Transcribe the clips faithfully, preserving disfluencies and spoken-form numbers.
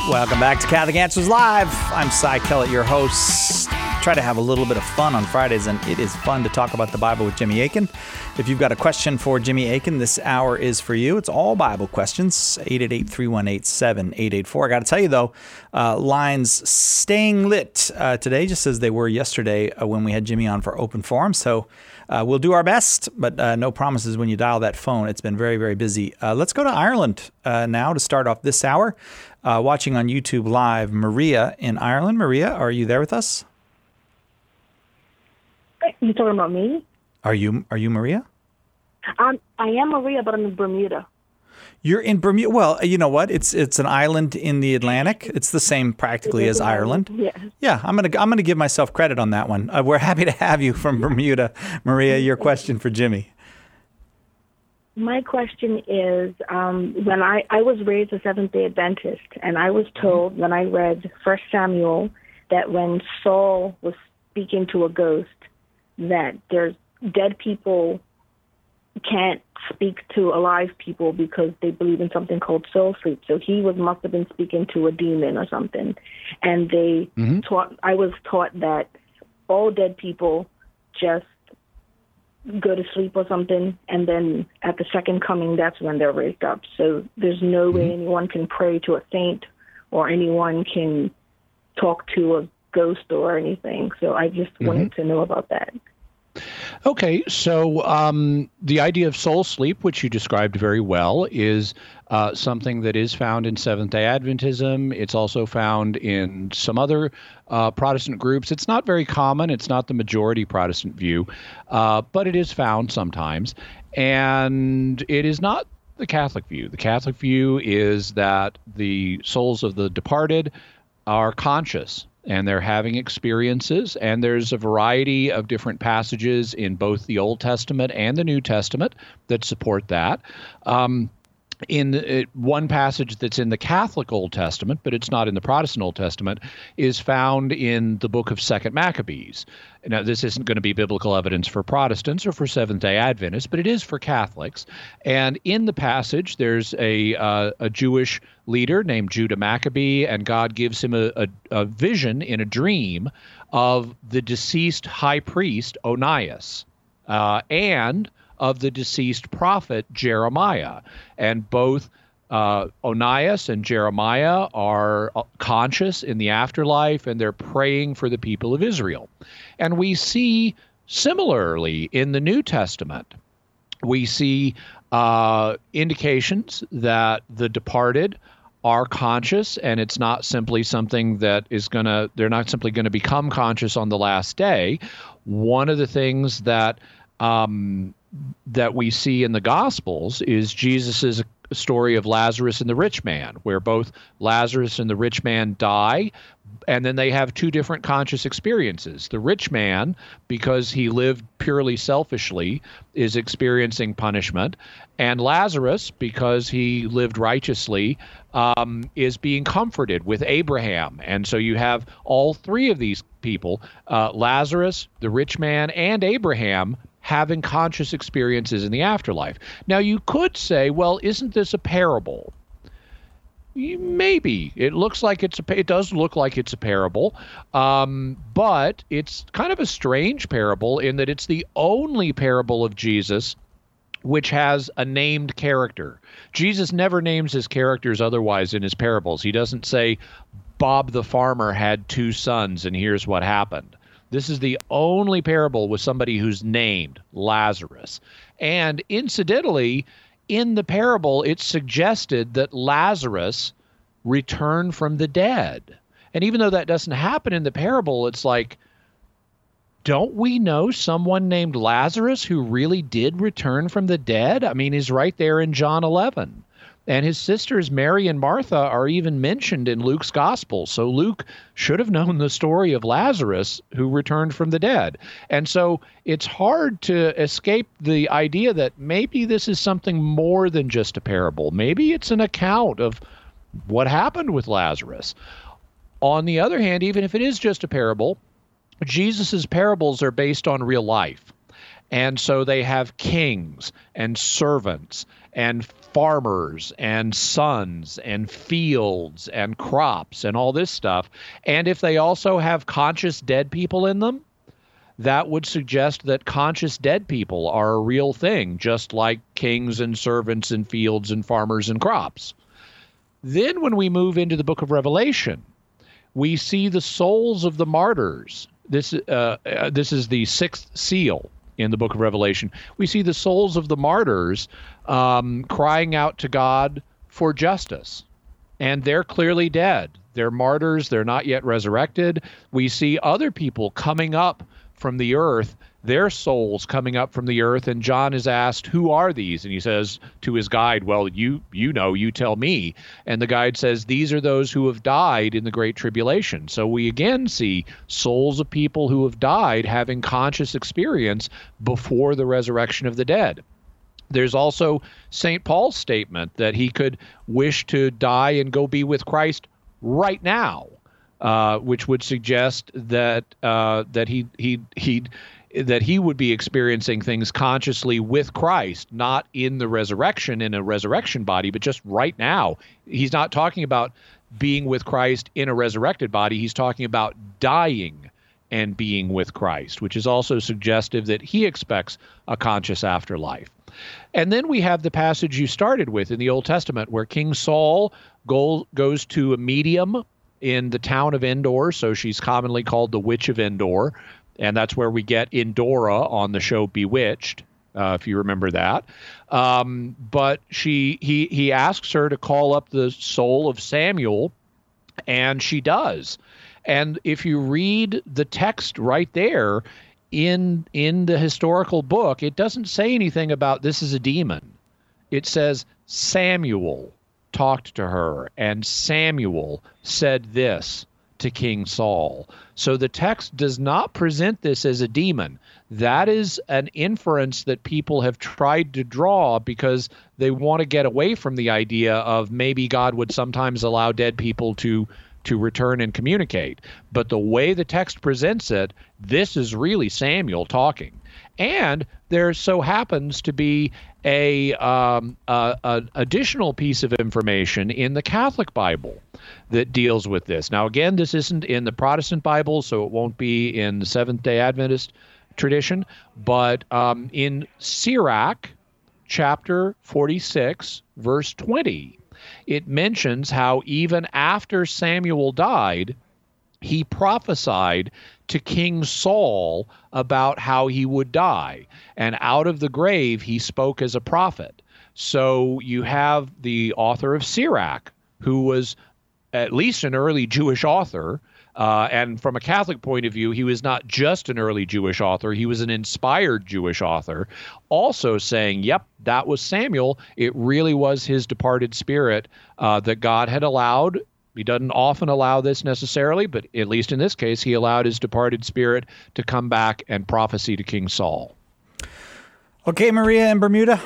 Welcome back to Catholic Answers Live. I'm Cy Kellett, your host. Try to have a little bit of fun on Fridays, and it is fun to talk about the Bible with Jimmy Akin. If you've got a question for Jimmy Akin, this hour is for you. It's all Bible questions, eight eight eight, three one eight, seven eight eight four. I got to tell you, though, uh, lines staying lit uh, today, just as they were yesterday uh, when we had Jimmy on for Open Forum. So uh, we'll do our best, but uh, no promises when you dial that phone. It's been very, very busy. Uh, let's go to Ireland uh, now to start off this hour. Uh, watching on YouTube Live, Maria in Ireland. Maria, are you there with us? You talking about me? Are you Are you Maria? Um, I am Maria, but I'm in Bermuda. You're in Bermuda. Well, you know what? It's it's an island in the Atlantic. It's the same practically as Ireland. Yeah. Yeah. I'm gonna I'm gonna give myself credit on that one. Uh, we're happy to have you from Bermuda, Maria. Your question for Jimmy. My question is, um, when I, I was raised a Seventh-day Adventist, and I was told when I read First Samuel that when Saul was speaking to a ghost, that there's dead people can't speak to alive people because they believe in something called soul sleep. So he was must have been speaking to a demon or something. And they mm-hmm. taught, I was taught that all dead people just go to sleep or something, and then at the second coming, that's when they're raised up. So there's no mm-hmm. way anyone can pray to a saint or anyone can talk to a ghost or anything. So I just mm-hmm. wanted to know about that. Okay, so um, the idea of soul sleep, which you described very well, is uh, something that is found in Seventh-day Adventism. It's also found in some other uh, Protestant groups. It's not very common. It's not the majority Protestant view, uh, but it is found sometimes. And it is not the Catholic view. The Catholic view is that the souls of the departed are conscious, and they're having experiences, and there's a variety of different passages in both the Old Testament and the New Testament that support that. Um, in the, it, one passage that's in the Catholic Old Testament, but it's not in the Protestant Old Testament, is found in the book of Second Maccabees. Now, this isn't going to be biblical evidence for Protestants or for Seventh-day Adventists, but it is for Catholics. And in the passage, there's a uh, a Jewish leader named Judah Maccabee, and God gives him a, a, a vision in a dream of the deceased high priest Onias, uh, and of the deceased prophet Jeremiah. And both uh, Onias and Jeremiah are conscious in the afterlife, and they're praying for the people of Israel. And we see similarly in the New Testament, we see uh, indications that the departed are conscious, and it's not simply something that is going to, they're not simply going to become conscious on the last day. One of the things that um, that we see in the Gospels is Jesus's story of Lazarus and the rich man, where both Lazarus and the rich man die, and then they have two different conscious experiences. The rich man, because he lived purely selfishly, is experiencing punishment, and Lazarus, because he lived righteously, um, is being comforted with Abraham. And so you have all three of these people, uh, Lazarus, the rich man, and Abraham, having conscious experiences in the afterlife. Now, you could say, well, isn't this a parable? Maybe. It looks like it's a, it does look like it's a parable, um, but it's kind of a strange parable in that it's the only parable of Jesus which has a named character. Jesus never names his characters otherwise in his parables. He doesn't say, Bob the farmer had two sons and here's what happened. This is the only parable with somebody who's named Lazarus. And incidentally, in the parable, it's suggested that Lazarus returned from the dead. And even though that doesn't happen in the parable, it's like, don't we know someone named Lazarus who really did return from the dead? I mean, he's right there in John eleven. And his sisters, Mary and Martha, are even mentioned in Luke's gospel. So Luke should have known the story of Lazarus who returned from the dead. And so it's hard to escape the idea that maybe this is something more than just a parable. Maybe it's an account of what happened with Lazarus. On the other hand, even if it is just a parable, Jesus's parables are based on real life. And so they have kings and servants and farmers and sons and fields and crops and all this stuff. And if they also have conscious dead people in them, that would suggest that conscious dead people are a real thing, just like kings and servants and fields and farmers and crops. Then when we move into the book of Revelation, we see the souls of the martyrs. This, uh, uh, this is the sixth seal in the book of Revelation. We see the souls of the martyrs um, crying out to God for justice. And they're clearly dead. They're martyrs. They're not yet resurrected. We see other people coming up from the earth, their souls coming up from the earth, and John is asked, who are these? And he says to his guide, well, you you know, you tell me. And the guide says, these are those who have died in the Great Tribulation. So we again see souls of people who have died having conscious experience before the resurrection of the dead. There's also Saint Paul's statement that he could wish to die and go be with Christ right now. Uh, which would suggest that uh, that he he he that he would be experiencing things consciously with Christ, not in the resurrection in a resurrection body, but just right now. He's not talking about being with Christ in a resurrected body. He's talking about dying and being with Christ, which is also suggestive that he expects a conscious afterlife. And then we have the passage you started with in the Old Testament, where King Saul go, goes to a medium in the town of Endor, so she's commonly called the Witch of Endor, and that's where we get Endora on the show Bewitched, uh, if you remember that. Um, but she he he asks her to call up the soul of Samuel, and she does. And if you read the text right there in in the historical book, it doesn't say anything about this is a demon. It says Samuel talked to her, and Samuel said this to King Saul. So the text does not present this as a demon. That is an inference that people have tried to draw because they want to get away from the idea of maybe God would sometimes allow dead people to to return and communicate. But the way the text presents it, this is really Samuel talking. And there so happens to be a, um, a, a additional piece of information in the Catholic Bible that deals with this. Now, again, this isn't in the Protestant Bible, so it won't be in the Seventh-day Adventist tradition, but um, in Sirach, chapter forty-six, verse twenty, it mentions how even after Samuel died, he prophesied to King Saul about how he would die. And out of the grave, he spoke as a prophet. So you have the author of Sirach, who was at least an early Jewish author. Uh, and from a Catholic point of view, he was not just an early Jewish author. He was an inspired Jewish author, also saying, yep, that was Samuel. It really was his departed spirit uh, that God had allowed. He doesn't often allow this necessarily, but at least in this case, he allowed his departed spirit to come back and prophesy to King Saul. Okay, Maria in Bermuda.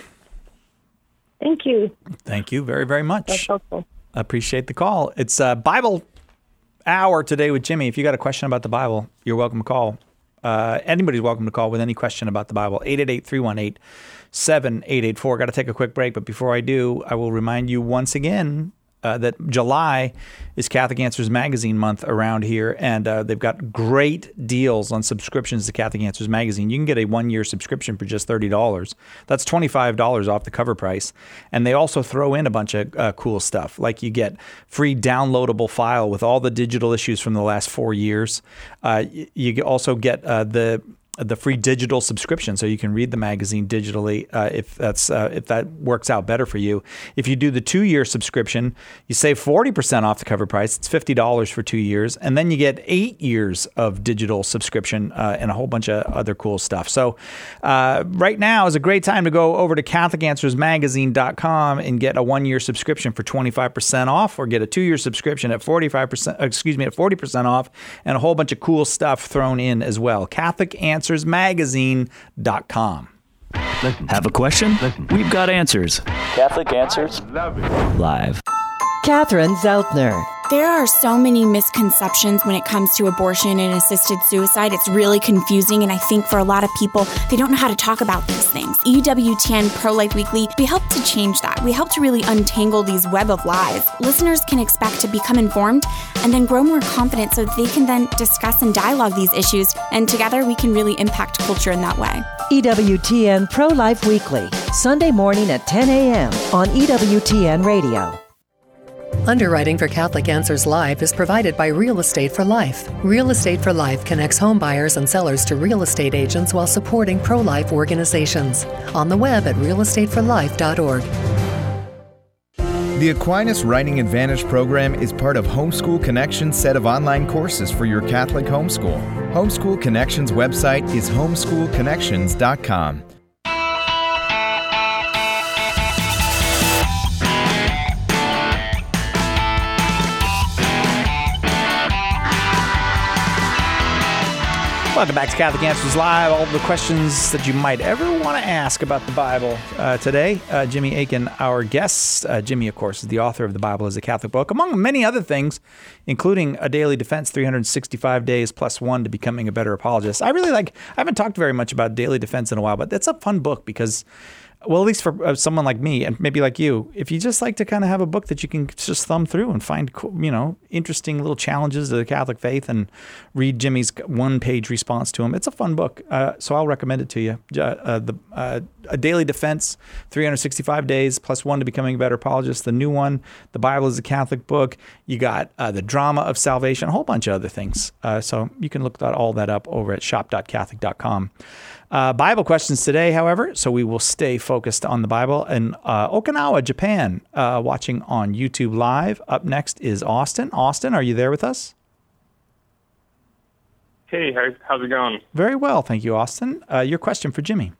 Thank you. Thank you very, very much. That's helpful. Appreciate the call. It's a Bible hour today with Jimmy. If you got a question about the Bible, you're welcome to call. Uh, anybody's welcome to call with any question about the Bible. eight eight eight, three one eight, seven eight eight four. Got to take a quick break, but before I do, I will remind you once again Uh, that July is Catholic Answers Magazine month around here, and uh, they've got great deals on subscriptions to Catholic Answers Magazine. You can get a one-year subscription for just thirty dollars. That's twenty-five dollars off the cover price. And they also throw in a bunch of uh, cool stuff, like you get free downloadable file with all the digital issues from the last four years. Uh, you also get uh, the the free digital subscription, so you can read the magazine digitally uh, if that's uh, if that works out better for you. If you do the two-year subscription, you save forty percent off the cover price. It's fifty dollars for two years, and then you get eight years of digital subscription uh, and a whole bunch of other cool stuff. So uh, right now is a great time to go over to Catholic Answers Magazine dot com and get a one-year subscription for twenty-five percent off, or get a two-year subscription at forty-five percent, excuse me, at forty percent off, and a whole bunch of cool stuff thrown in as well. Catholic Answers Magazine dot com. Have a question? We've got answers. Catholic Answers Live. Catherine Zeltner, There are so many misconceptions when it comes to abortion and assisted suicide. It's really confusing, and I think for a lot of people, they don't know how to talk about these things. E W T N Pro-Life Weekly, we help to change that. We help to really untangle these web of lies. Listeners can expect to become informed and then grow more confident so they can then discuss and dialogue these issues, and together we can really impact culture in that way. E W T N Pro-Life Weekly, Sunday morning at ten a.m. on E W T N Radio. Underwriting for Catholic Answers Live is provided by Real Estate for Life. Real Estate for Life connects home buyers and sellers to real estate agents while supporting pro-life organizations. On the web at real estate for life dot org. The Aquinas Writing Advantage program is part of Homeschool Connections' set of online courses for your Catholic homeschool. Homeschool Connections' website is homeschool connections dot com. Welcome back to Catholic Answers Live. All the questions that you might ever want to ask about the Bible. Uh, today, uh, Jimmy Akin, our guest. Uh, Jimmy, of course, is the author of The Bible as a Catholic Book, among many other things, including A Daily Defense, three hundred sixty-five days plus one to becoming a better apologist. I really like, I haven't talked very much about Daily Defense in a while, but that's a fun book because, well, at least for uh, someone like me and maybe like you, if you just like to kind of have a book that you can just thumb through and find, you know, interesting little challenges to the Catholic faith and read Jimmy's one-page response to them, it's a fun book. Uh, so I'll recommend it to you. Uh, uh, the uh, A Daily Defense, three hundred sixty-five days plus one to becoming a better apologist. The new one, The Bible is a Catholic Book. You got uh, The Drama of Salvation, a whole bunch of other things. Uh, so you can look that, all that up over at shop dot catholic dot com. Uh, Bible questions today, however, so we will stay focused on the Bible. In uh, Okinawa, Japan, uh, watching on YouTube Live. Up next is Austin. Austin, are you there with us? Hey, how's it going? Very well, thank you, Austin. Uh, your question for Jimmy.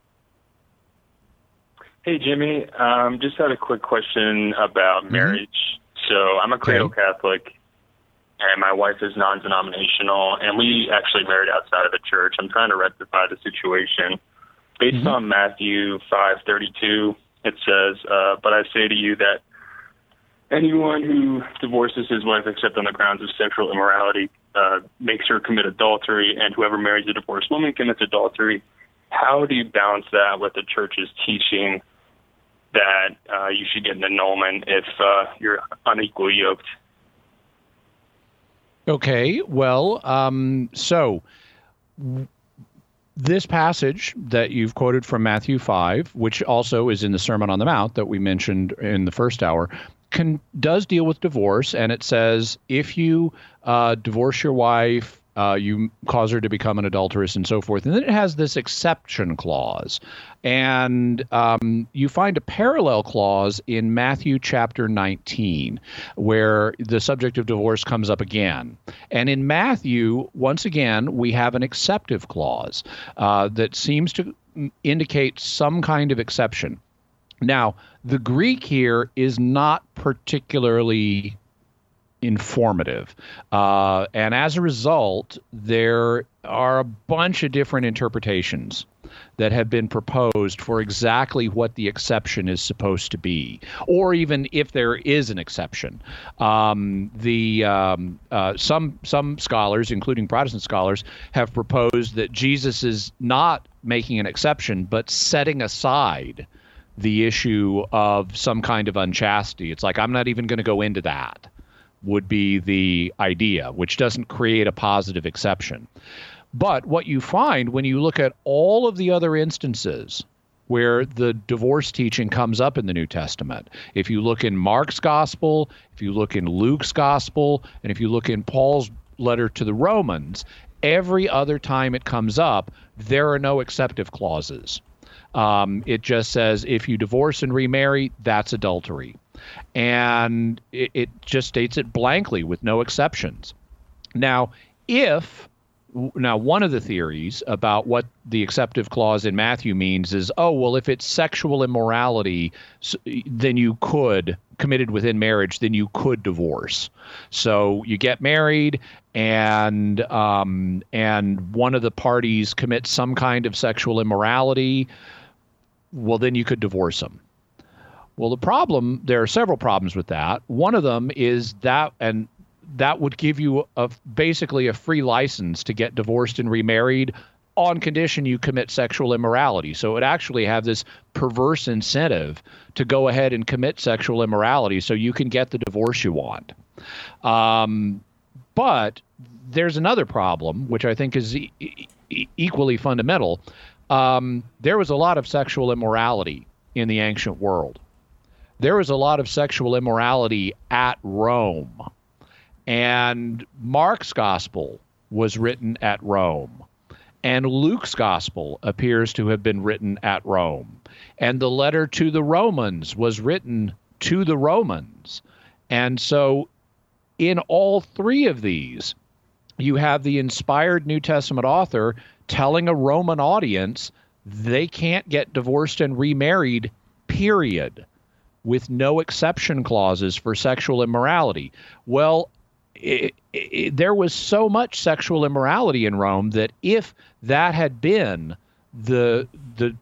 Hey, Jimmy. Um, just had a quick question about mm-hmm. marriage. So I'm a cradle okay. Catholic, and my wife is non-denominational, and we actually married outside of the church. I'm trying to rectify the situation. Based mm-hmm. on Matthew five thirty-two, it says, uh, but I say to you that anyone who divorces his wife except on the grounds of sexual immorality uh, makes her commit adultery, and whoever marries a divorced woman commits adultery. How do you balance that with the church's teaching that uh, you should get an annulment if uh, you're unequally yoked? Okay, well, um, so w- this passage that you've quoted from Matthew five, which also is in the Sermon on the Mount that we mentioned in the first hour, can, does deal with divorce, and it says if you uh, divorce your wife, uh, you cause her to become an adulteress and so forth. And then it has this exception clause. And um, you find a parallel clause in Matthew chapter nineteen, where the subject of divorce comes up again. And in Matthew, once again, we have an exceptive clause uh, that seems to indicate some kind of exception. Now, the Greek here is not particularly informative. Uh, and as a result, there are a bunch of different interpretations that have been proposed for exactly what the exception is supposed to be, or even if there is an exception. Um, the um, uh, some some scholars, including Protestant scholars, have proposed that Jesus is not making an exception, but setting aside the issue of some kind of unchastity. It's like, I'm not even going to go into that, would be the idea, which doesn't create a positive exception. But what you find when you look at all of the other instances where the divorce teaching comes up in the New Testament, if you look in Mark's gospel, if you look in Luke's gospel, and if you look in Paul's letter to the Romans, every other time it comes up, there are no exceptive clauses. Um, it just says if you divorce and remarry, that's adultery. And it, it just states it blankly with no exceptions. Now, if Now, one of the theories about what the exceptive clause in Matthew means is, oh, well, if it's sexual immorality, then you could, committed within marriage, then you could divorce. So you get married and um, and one of the parties commits some kind of sexual immorality, well, then you could divorce them. Well, the problem, there are several problems with that. One of them is that, and that would give you a, basically a free license to get divorced and remarried on condition you commit sexual immorality. So it would actually have this perverse incentive to go ahead and commit sexual immorality so you can get the divorce you want. Um, but there's another problem, which I think is e- e- equally fundamental. Um, there was a lot of sexual immorality in the ancient world. There was a lot of sexual immorality at Rome. And Mark's gospel was written at Rome. And Luke's gospel appears to have been written at Rome. And the letter to the Romans was written to the Romans. And so in all three of these, you have the inspired New Testament author telling a Roman audience they can't get divorced and remarried, period, with no exception clauses for sexual immorality. Well, It, it, there was so much sexual immorality in Rome that if that had been the the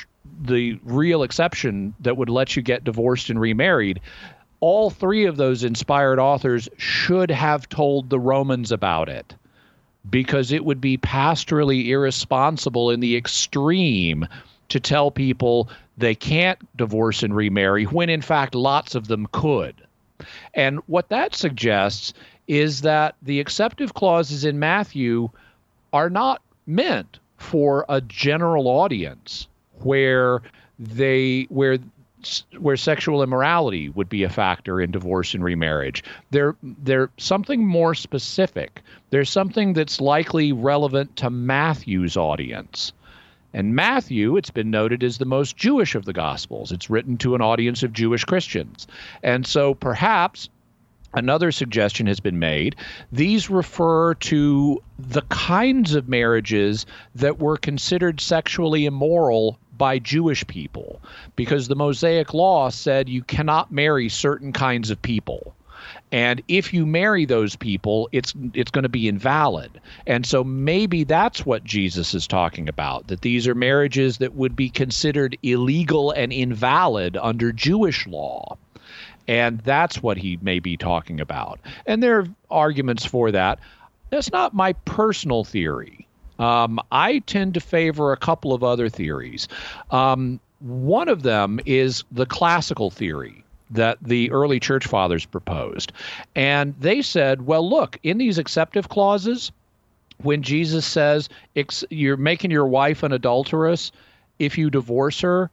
the real exception that would let you get divorced and remarried, all three of those inspired authors should have told the Romans about it, because it would be pastorally irresponsible in the extreme to tell people they can't divorce and remarry when in fact lots of them could. And what that suggests is that the acceptive clauses in Matthew are not meant for a general audience where they where where sexual immorality would be a factor in divorce and remarriage. They're they're something more specific. There's something that's likely relevant to Matthew's audience. And Matthew, it's been noted, is the most Jewish of the Gospels. It's written to an audience of Jewish Christians. And so perhaps another suggestion has been made. These refer to the kinds of marriages that were considered sexually immoral by Jewish people, because the Mosaic Law said you cannot marry certain kinds of people. And if you marry those people, it's it's going to be invalid. And so maybe that's what Jesus is talking about, that these are marriages that would be considered illegal and invalid under Jewish law. And that's what he may be talking about. And there are arguments for that. That's not my personal theory. Um, I tend to favor a couple of other theories. Um, one of them is the classical theory that the early church fathers proposed. And they said, well, look, in these acceptive clauses, when Jesus says you're making your wife an adulteress if you divorce her,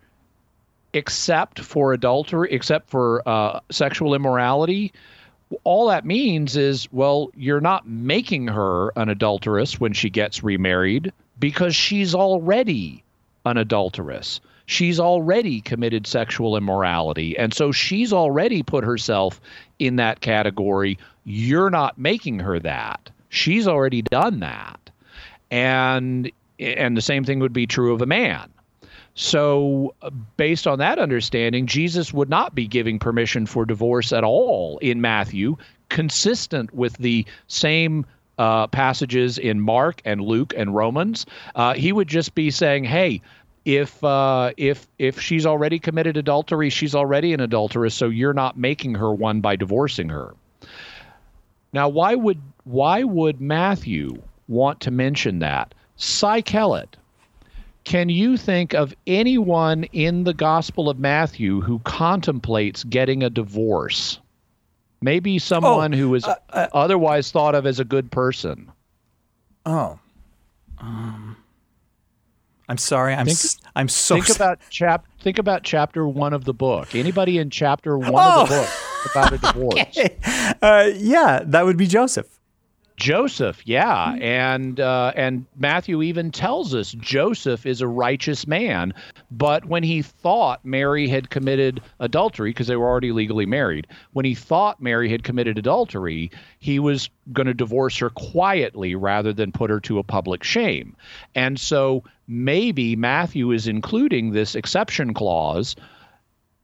except for adultery, except for uh, sexual immorality, all that means is, well, you're not making her an adulteress when she gets remarried, because she's already an adulteress. She's already committed sexual immorality. And so she's already put herself in that category. You're not making her that. She's already done that. And and the same thing would be true of a man. So based on that understanding, Jesus would not be giving permission for divorce at all in Matthew, consistent with the same uh, passages in Mark and Luke and Romans. Uh, he would just be saying, hey, if uh, if if she's already committed adultery, she's already an adulteress, so you're not making her one by divorcing her. Now, why would why would Matthew want to mention that? Cy Kellett, can you think of anyone in the Gospel of Matthew who contemplates getting a divorce? Maybe someone oh, who is uh, uh, otherwise thought of as a good person. Oh, um, I'm sorry. I'm think, s- I'm so. Think about chap. Think about chapter one of the book. Anybody in chapter one oh. of the book about a divorce? Okay. Uh, yeah, that would be Joseph. Joseph, yeah, and uh, and Matthew even tells us Joseph is a righteous man, but when he thought Mary had committed adultery, because they were already legally married, when he thought Mary had committed adultery, he was going to divorce her quietly rather than put her to a public shame. And so maybe Matthew is including this exception clause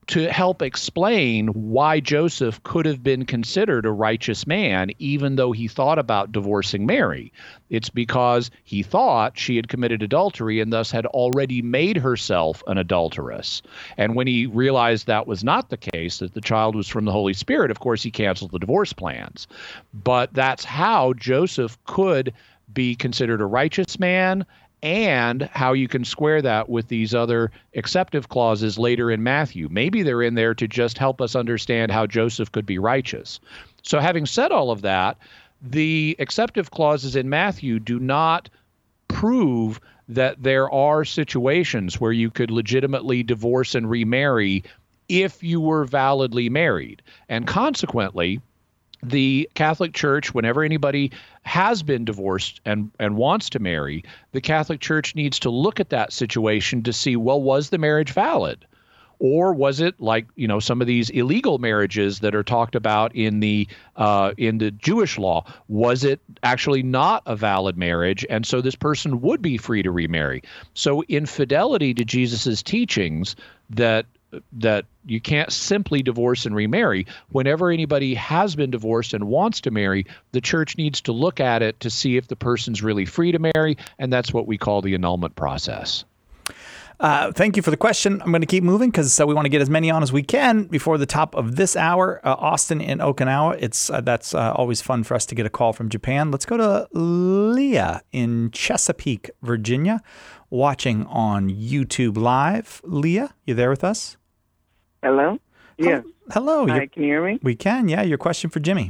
to help explain why Joseph could have been considered a righteous man, even though he thought about divorcing Mary. It's because he thought she had committed adultery and thus had already made herself an adulteress. And when he realized that was not the case, that the child was from the Holy Spirit, of course, he canceled the divorce plans. But that's how Joseph could be considered a righteous man, and how you can square that with these other exceptive clauses later in Matthew. Maybe they're in there to just help us understand how Joseph could be righteous. So having said all of that, the exceptive clauses in Matthew do not prove that there are situations where you could legitimately divorce and remarry if you were validly married. And consequently, the Catholic Church, whenever anybody has been divorced and, and wants to marry, the Catholic Church needs to look at that situation to see, well, was the marriage valid? Or was it like, you know, some of these illegal marriages that are talked about in the uh, in the Jewish law? Was it actually not a valid marriage? And so this person would be free to remarry. So in fidelity to Jesus's teachings that that you can't simply divorce and remarry. Whenever anybody has been divorced and wants to marry, the church needs to look at it to see if the person's really free to marry, and that's what we call the annulment process. Uh, thank you for the question. I'm going to keep moving because uh, we want to get as many on as we can before the top of this hour. Uh, Austin in Okinawa. It's uh, that's uh, always fun for us to get a call from Japan. Let's go to Leah in Chesapeake, Virginia, watching on YouTube Live. Leah, you there with us? Hello? Yes. Hello. Hi, can you hear me? We can, yeah. Your question for Jimmy.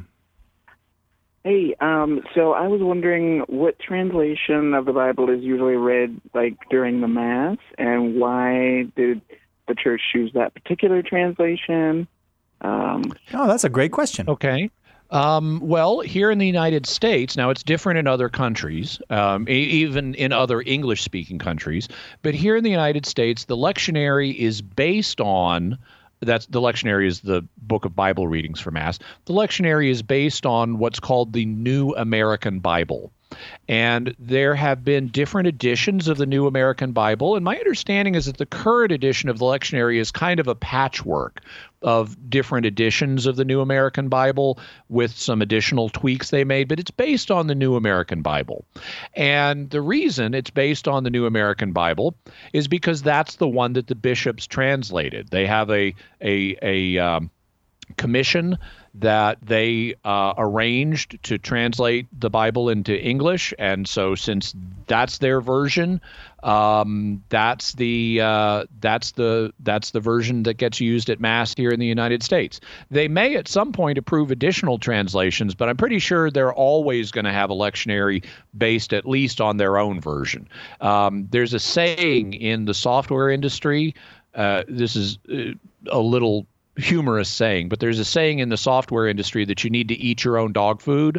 Hey, um, so I was wondering what translation of the Bible is usually read, like, during the Mass, and why did the church choose that particular translation? Um, oh, that's a great question. Okay. Um, well, here in the United States, now it's different in other countries, um, e- even in other English-speaking countries, but here in the United States, the lectionary is based on That's the lectionary is the book of Bible readings for Mass. The lectionary is based on what's called the New American Bible. And there have been different editions of the New American Bible. And my understanding is that the current edition of the lectionary is kind of a patchwork of different editions of the New American Bible with some additional tweaks they made, but it's based on the New American Bible. And the reason it's based on the New American Bible is because that's the one that the bishops translated. They have a a a um, commission that they uh, arranged to translate the Bible into English, and so since that's their version, um, that's the uh, that's the that's the version that gets used at Mass here in the United States. They may at some point approve additional translations, but I'm pretty sure they're always going to have a lectionary based at least on their own version. Um, there's a saying in the software industry. Uh, this is a little humorous saying, but there's a saying in the software industry that you need to eat your own dog food.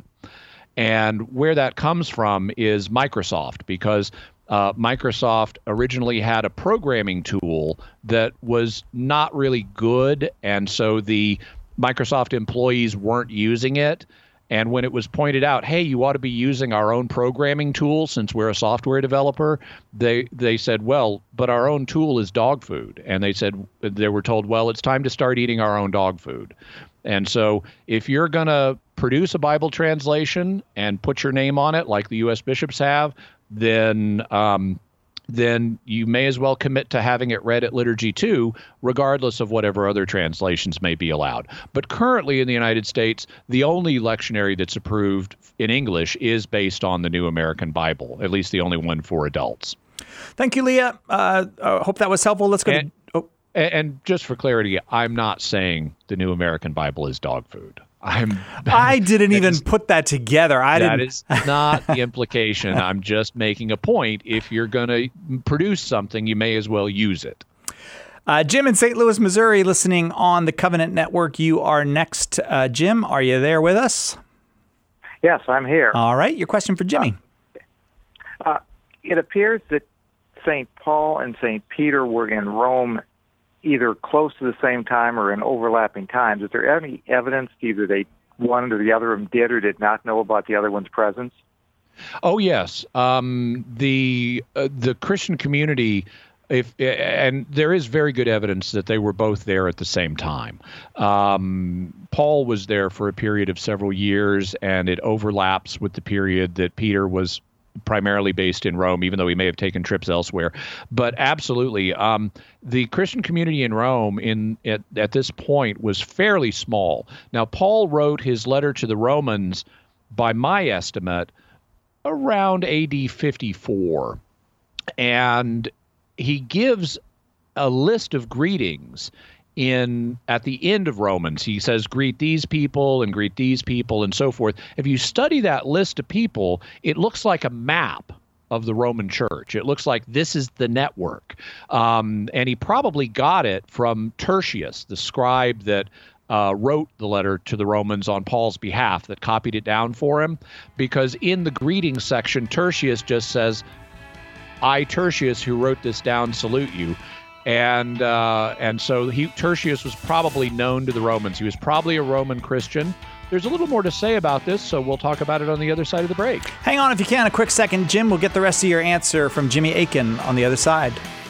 And where that comes from is Microsoft, because uh, Microsoft originally had a programming tool that was not really good. And so the Microsoft employees weren't using it. And when it was pointed out, hey, you ought to be using our own programming tool since we're a software developer, they they said, well, but our own tool is dog food. And they said, they were told, well, it's time to start eating our own dog food. And so if you're going to produce a Bible translation and put your name on it like the U S bishops have, then um, then you may as well commit to having it read at Liturgy two, regardless of whatever other translations may be allowed. But currently in the United States, the only lectionary that's approved in English is based on the New American Bible, at least the only one for adults. Thank you, Leah. Uh, I hope that was helpful. Let's go and, to... Oh. And just for clarity, I'm not saying the New American Bible is dog food. I'm, I didn't even is, put that together. I that didn't. That is not the implication. I'm just making a point. If you're going to produce something, you may as well use it. Uh, Jim in Saint Louis, Missouri, listening on the Covenant Network. You are next. Uh, Jim, are you there with us? Yes, I'm here. All right. Your question for Jimmy. Uh, uh, it appears that Saint Paul and Saint Peter were in Rome either close to the same time or in overlapping times. Is there any evidence either they one or the other of them did or did not know about the other one's presence? Oh yes, um, the uh, the Christian community if and there is very good evidence that they were both there at the same time. Um, Paul was there for a period of several years, and it overlaps with the period that Peter was primarily based in Rome, even though he may have taken trips elsewhere. But absolutely, um, the Christian community in Rome in at, at this point was fairly small. Now, Paul wrote his letter to the Romans, by my estimate, around A D fifty-four. And he gives a list of greetings in at the end of Romans. He says, greet these people and greet these people and so forth. If you study that list of people, it looks like a map of the Roman church. It looks like this is the network. Um, and he probably got it from Tertius, the scribe that uh, wrote the letter to the Romans on Paul's behalf, that copied it down for him. Because in the greeting section, Tertius just says, I, Tertius, who wrote this down, salute you. And uh, and so he, Tertius was probably known to the Romans. He was probably a Roman Christian. There's a little more to say about this, so we'll talk about it on the other side of the break. Hang on if you can, a quick second. Jim, we'll get the rest of your answer from Jimmy Akin on the other side.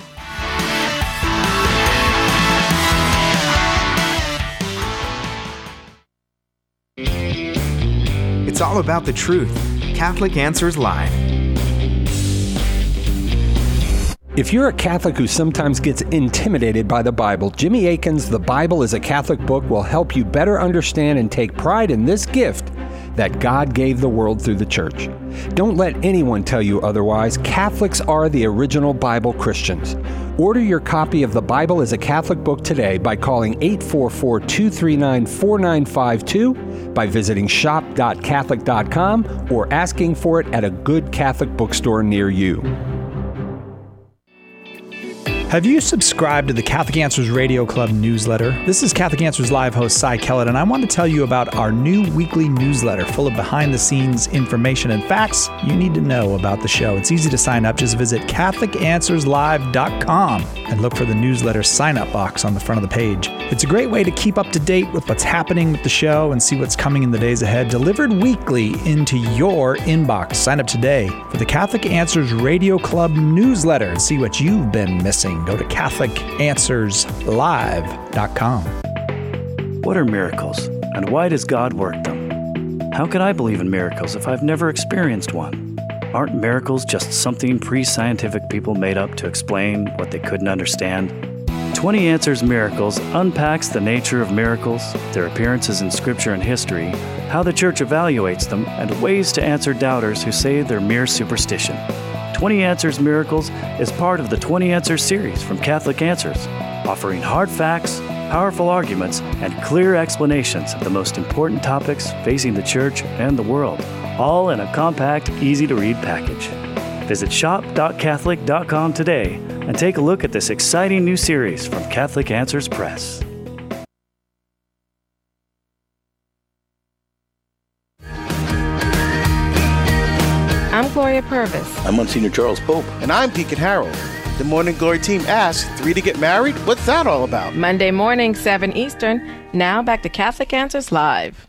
It's all about the truth. Catholic Answers Live. If you're a Catholic who sometimes gets intimidated by the Bible, Jimmy Akin's The Bible is a Catholic Book will help you better understand and take pride in this gift that God gave the world through the church. Don't let anyone tell you otherwise. Catholics are the original Bible Christians. Order your copy of The Bible as a Catholic Book today by calling eight four four, two three nine, four nine five two, by visiting shop dot catholic dot com, or asking for it at a good Catholic bookstore near you. Have you subscribed to the Catholic Answers Radio Club newsletter? This is Catholic Answers Live host Cy Kellett, and I want to tell you about our new weekly newsletter full of behind-the-scenes information and facts you need to know about the show. It's easy to sign up. Just visit Catholic Answers Live dot com and look for the newsletter sign-up box on the front of the page. It's a great way to keep up to date with what's happening with the show and see what's coming in the days ahead, delivered weekly into your inbox. Sign up today for the Catholic Answers Radio Club newsletter and see what you've been missing. Go to Catholic Answers Live dot com. What are miracles, and why does God work them? How can I believe in miracles if I've never experienced one? Aren't miracles just something pre-scientific people made up to explain what they couldn't understand? twenty Answers Miracles unpacks the nature of miracles, their appearances in Scripture and history, how the Church evaluates them, and ways to answer doubters who say they're mere superstition. twenty Answers Miracles is part of the twenty Answers series from Catholic Answers, offering hard facts, powerful arguments, and clear explanations of the most important topics facing the Church and the world, all in a compact, easy-to-read package. Visit shop dot catholic dot com today and take a look at this exciting new series from Catholic Answers Press. I'm Gloria Purvis. I'm Monsignor Charles Pope. And I'm Deacon Harold. The Morning Glory team asks, three to get married? What's that all about? Monday morning, seven Eastern. Now back to Catholic Answers Live.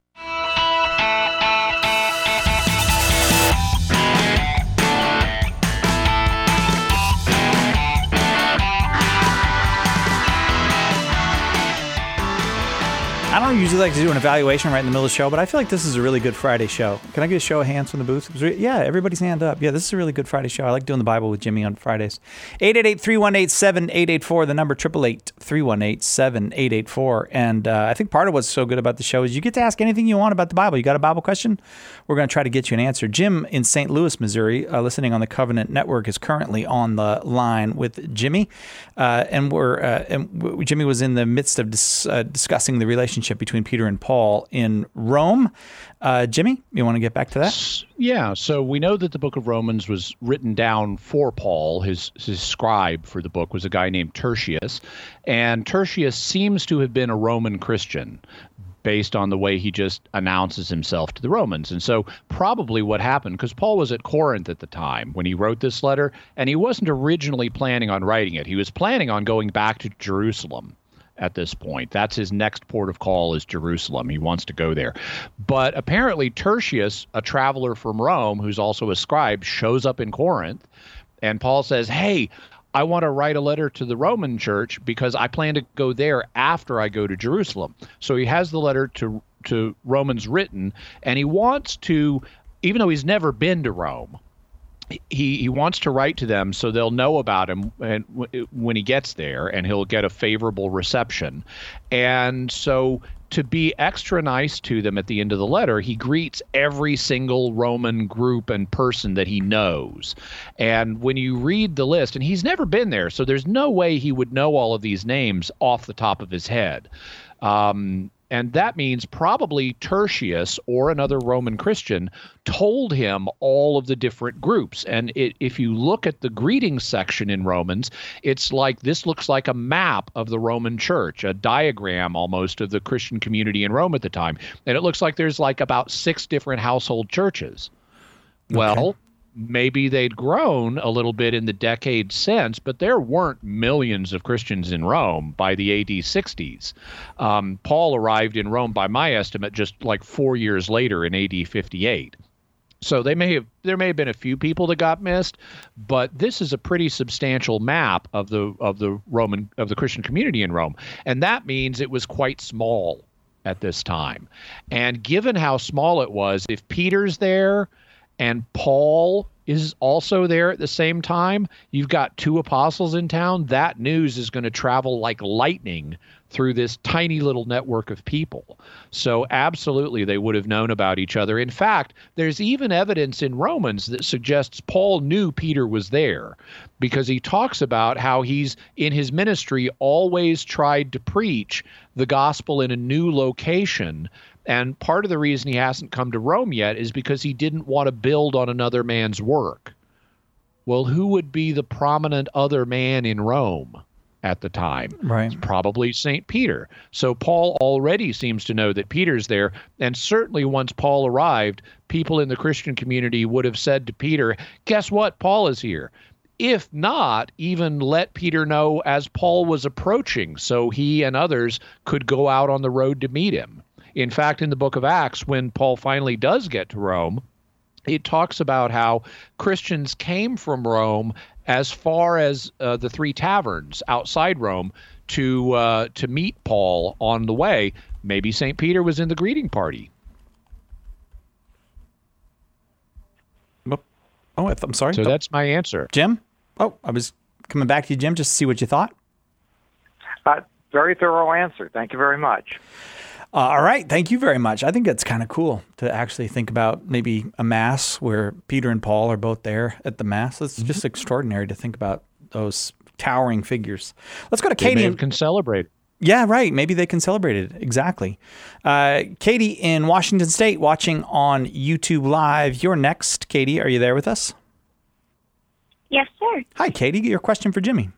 I don't usually like to do an evaluation right in the middle of the show, but I feel like this is a really good Friday show. Can I get a show of hands from the booth? Yeah, everybody's hand up. Yeah, this is a really good Friday show. I like doing the Bible with Jimmy on Fridays. eight eight eight, three one eight, seven eight eight four, the number eight eight eight, three one eight, seven eight eight four. And uh, I think part of what's so good about the show is you get to ask anything you want about the Bible. You got a Bible question? We're going to try to get you an answer. Jim in Saint Louis, Missouri, uh, listening on the Covenant Network, is currently on the line with Jimmy. Uh, and we're uh, and w- Jimmy was in the midst of dis- uh, discussing the relationship between Peter and Paul in Rome. Uh, Jimmy, you want to get back to that? Yeah, so we know that the book of Romans was written down for Paul. His, his scribe for the book was a guy named Tertius, and Tertius seems to have been a Roman Christian based on the way he just announces himself to the Romans. And so probably what happened, because Paul was at Corinth at the time when he wrote this letter, and he wasn't originally planning on writing it. He was planning on going back to Jerusalem at this point. That's his next port of call, is Jerusalem. He wants to go there. But apparently Tertius, a traveler from Rome, who's also a scribe, shows up in Corinth, and Paul says, hey, I want to write a letter to the Roman church because I plan to go there after I go to Jerusalem. So he has the letter to to Romans written, and he wants to, even though he's never been to Rome, he he wants to write to them so they'll know about him and w- when he gets there, and he'll get a favorable reception. And so to be extra nice to them at the end of the letter, he greets every single Roman group and person that he knows. And when you read the list, and he's never been there, so there's no way he would know all of these names off the top of his head. Um, and that means probably Tertius or another Roman Christian told him all of the different groups. And it, if you look at the greeting section in Romans, it's like this looks like a map of the Roman church, a diagram almost of the Christian community in Rome at the time. And it looks like there's like about six different household churches. Okay. Well, maybe they'd grown a little bit in the decades since, but there weren't millions of Christians in Rome by the A D sixties. Um, Paul arrived in Rome, by my estimate, just like four years later in A D fifty-eight. So they may have there may have been a few people that got missed, but this is a pretty substantial map of the of the Roman of the Christian community in Rome, and that means it was quite small at this time. And given how small it was, if Peter's there and Paul is also there at the same time, you've got two apostles in town, that news is going to travel like lightning through this tiny little network of people. So absolutely, they would have known about each other. In fact, there's even evidence in Romans that suggests Paul knew Peter was there, because he talks about how he's, in his ministry, always tried to preach the gospel in a new location. And part of the reason he hasn't come to Rome yet is because he didn't want to build on another man's work. Well, who would be the prominent other man in Rome at the time? Right. It's probably Saint Peter. So Paul already seems to know that Peter's there. And certainly once Paul arrived, people in the Christian community would have said to Peter, guess what? Paul is here. If not, even let Peter know as Paul was approaching so he and others could go out on the road to meet him. In fact, in the book of Acts, when Paul finally does get to Rome, it talks about how Christians came from Rome as far as uh, the Three Taverns outside Rome to uh, to meet Paul on the way. Maybe Saint Peter was in the greeting party. Oh, I'm sorry. So that's my answer. Jim? Oh, I was coming back to you, Jim, just to see what you thought. Uh, very thorough answer. Thank you very much. Uh, all right. Thank you very much. I think that's kind of cool to actually think about maybe a mass where Peter and Paul are both there at the mass. It's mm-hmm. just extraordinary to think about those towering figures. Let's go to Katie. They can celebrate. Yeah, right. Maybe they can celebrate it. Exactly. Uh, Katie in Washington State watching on YouTube Live. You're next. Katie, are you there with us? Yes, sir. Hi, Katie. Your question for Jimmy.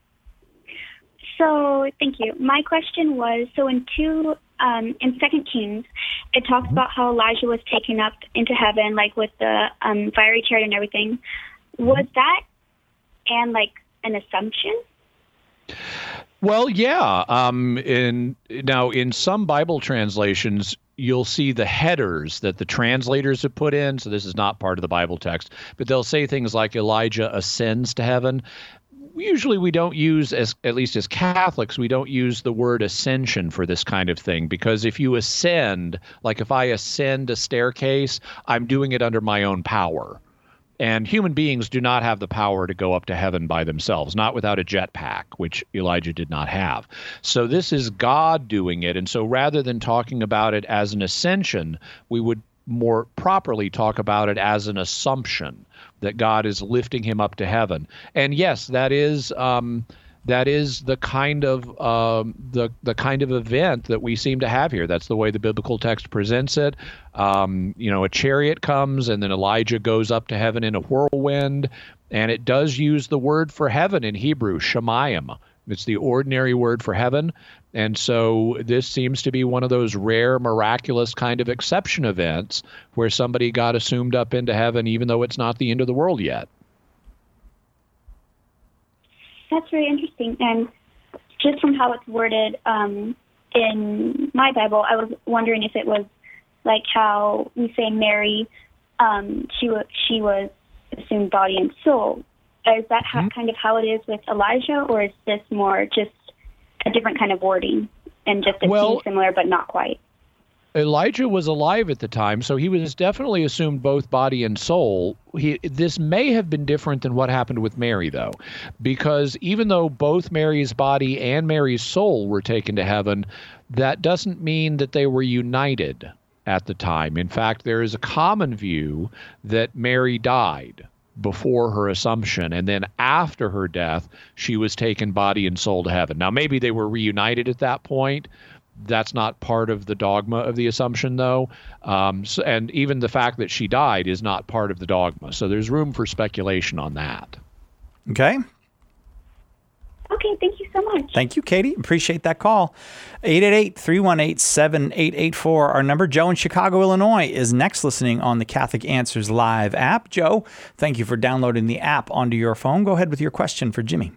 So, thank you. My question was, so in two, um, in Second Kings, it talks about how Elijah was taken up into heaven, like with the um, fiery chariot and everything. Was that and like an assumption? Well, yeah. Um, in now, in some Bible translations, you'll see the headers that the translators have put in. So this is not part of the Bible text, but they'll say things like Elijah ascends to heaven. Usually we don't use, as at least as Catholics, we don't use the word ascension for this kind of thing, because if you ascend, like if I ascend a staircase, I'm doing it under my own power. And human beings do not have the power to go up to heaven by themselves, not without a jetpack, which Elijah did not have. So this is God doing it. And so rather than talking about it as an ascension, we would more properly talk about it as an assumption that God is lifting him up to heaven. And yes, that is um, that is the kind of um, the the kind of event that we seem to have here. That's the way the biblical text presents it. Um, you know, a chariot comes, and then Elijah goes up to heaven in a whirlwind, and it does use the word for heaven in Hebrew, shemayim. It's the ordinary word for heaven. And so this seems to be one of those rare, miraculous kind of exception events where somebody got assumed up into heaven, even though it's not the end of the world yet. That's very interesting. And just from how it's worded um, in my Bible, I was wondering if it was like how we say Mary, um, she, w- she was assumed body and soul. Is that how, mm-hmm. kind of how it is with Elijah, or is this more just a different kind of wording and just it well, seems similar but not quite? Elijah was alive at the time, so he was definitely assumed both body and soul. He, this may have been different than what happened with Mary, though, because even though both Mary's body and Mary's soul were taken to heaven, that doesn't mean that they were united at the time. In fact, there is a common view that Mary died before her assumption, and then after her death, she was taken body and soul to heaven. Now, maybe they were reunited at that point. That's not part of the dogma of the Assumption, though. Um, so, and even the fact that she died is not part of the dogma. So there's room for speculation on that. Okay. Okay, thank you so much. Thank you, Katie. Appreciate that call. eight eight eight, three one eight, seven eight eight four, our number. Joe in Chicago, Illinois, is next listening on the Catholic Answers Live app. Joe, thank you for downloading the app onto your phone. Go ahead with your question for Jimmy.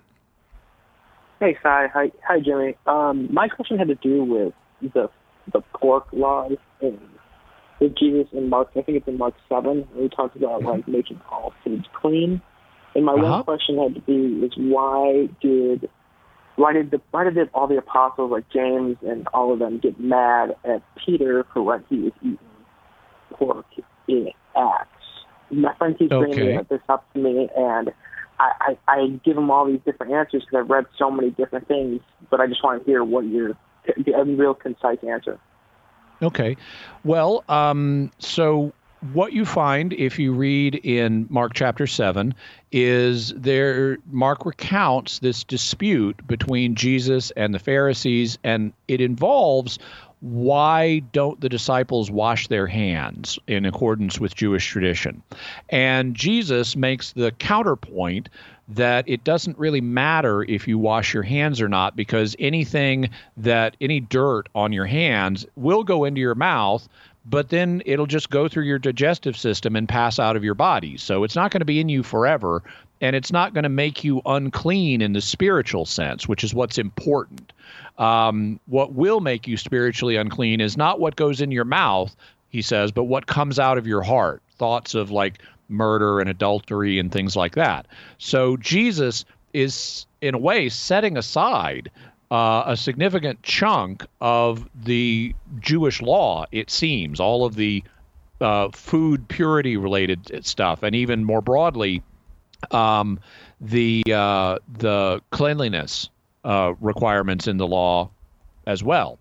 Hey, Cy. Hi, hi, Jimmy. Um, my question had to do with the the pork laws in with Jesus in Mark. I think it's in Mark seven, where he talks about like making all foods clean. And my uh-huh. one question had to be is why did why did the why did all the apostles like James and all of them get mad at Peter for when he was eating pork in Acts? My friend keeps okay. bringing this up to me, and I, I, I give them all these different answers because I've read so many different things, but I just want to hear what your a real concise answer. Okay. Well, um, so what you find if you read in Mark chapter seven is there Mark recounts this dispute between Jesus and the Pharisees, and it involves why don't the disciples wash their hands in accordance with Jewish tradition? And Jesus makes the counterpoint that it doesn't really matter if you wash your hands or not, because anything that, any dirt on your hands will go into your mouth, but then it'll just go through your digestive system and pass out of your body. So it's not going to be in you forever, and it's not going to make you unclean in the spiritual sense, which is what's important. Um, what will make you spiritually unclean is not what goes in your mouth, he says, but what comes out of your heart, thoughts of like murder and adultery and things like that. So Jesus is, in a way, setting aside uh, a significant chunk of the Jewish law, it seems, all of the uh, food purity related stuff, and even more broadly, um, the uh, the cleanliness Uh, requirements in the law as well.